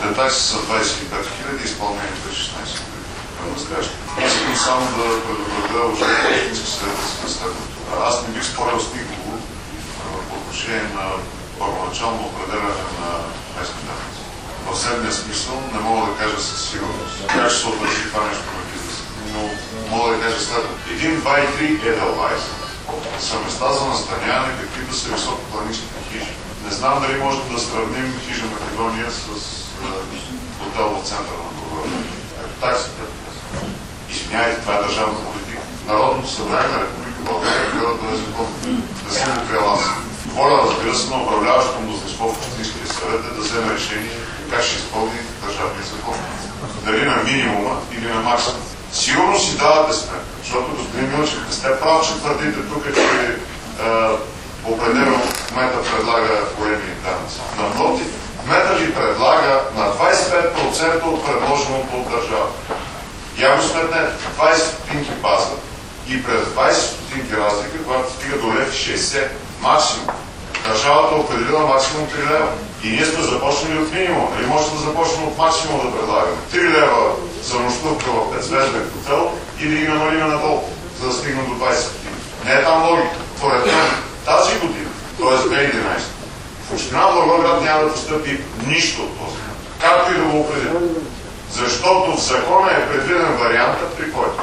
Строителните такси са 25 000, изпълнението е 16 000. Искам само да предупредя Общински съвет за следното. Аз не бих спорил с никого по отношение на първоначално определяне на местни данъци. В следния смисъл не мога да кажа със сигурност как ще се отрази това нещо на бизнеса. Но мога да кажа следното. 1, 2 и 3 Edelweiss са места за настаняване, каквито са високопланинските хижи. Не знам дали можем да сравним хижа Македония с хотел в центъра на България. Таксите. Извинявайте, това е държавна политика. Народното събрание на Република България гледа да е закон. Да се го приел аз. Воля, разбира се, на управляващото мнозинство в Общинския съвет е да вземе решение как ще изпълни държавния закон. Дали на минимума или на максимум. Сигурно си давате сметка, защото господин Милчев, не сте прав, че твърдите тук, че определено кмета предлага големи данъци. Напротив, кмета ви предлага на 25% от предложеното от държавата. Я го сметнете, 20 стотинки база и през 20 стотинки разлика, когато стига до лев 60 максимум. Държавата определила максимум 3 лева. И ние сме започнали от минимум. Нали може да започнем от максимум да предлагаме? 3 лева за нощувка в 5-звезден хотел и да ги намалим надолу, за да стигнем до 20 стотинки. Не е там логика. Поред мен тази година, т.е. 2011, в община Благоевград няма да постъпи нищо от този. Както и да го определим. Защото в закона е предвиден вариантът, при който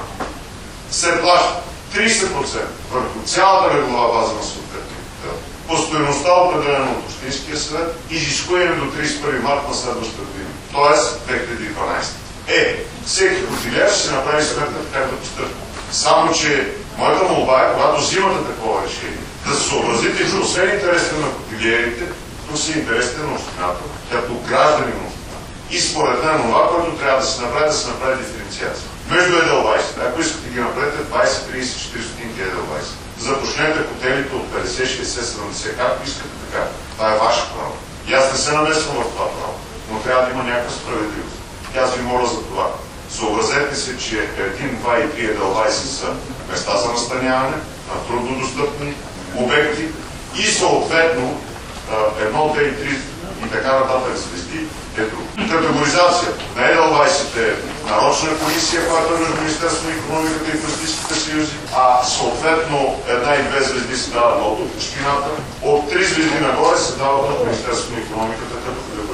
се плаща 30% върху цялата леглова база на съответния хотел. По стойността, определена от Общинския съвет, изискуем до 31 марта на следващата година. т.е. 2012. Всеки хотелиер ще се направи сметка как да постъпи. Само, че моята молба е, когато взимате такова решение, да се съобразите, че освен интересите на хотелиерите, то са интересите на общината, като граждани на общината. И според мен това, което трябва да се направи диференциация. Между Edelweiss, ако искате ги направите 20, 30, 40 стотинки Edelweiss. Започнете хотелите от 50, 60, 70, както искате така. Това е ваше право. И аз не се намесвам в това право, но трябва да има някаква справедливост. И аз ви моля за това. Съобразете се, че 1, 2 и 3 Edelweiss са места за настаняване, на труднодостъпни обекти и съответно 1, 2 и 3 и така нататък звезди е друг. Категоризация на Edelweiss е нарочна комисия, която е между Министерството на икономиката и Политическите съюзи, а съответно 1 и 2 звезди се дават от общината, от 3 звезди нагоре се дават от Министерството на икономиката като